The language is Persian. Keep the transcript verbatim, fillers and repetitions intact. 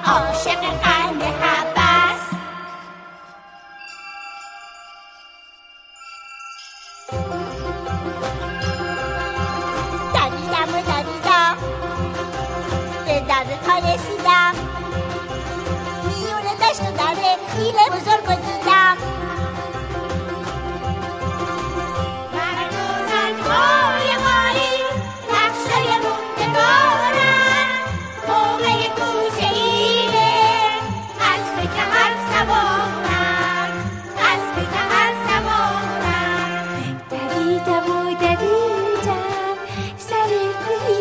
عاشق قند حبس. دویدم و دویدم به در تا رسیدم، میونه دشت و دره فیل بزرگ و دیدم. مردوزنهای مالی نقشای موندگارن، موقع کوچه ایره اسب کمر سوارن، اسب کمر سوارن. دویدم و دویدم سر کوی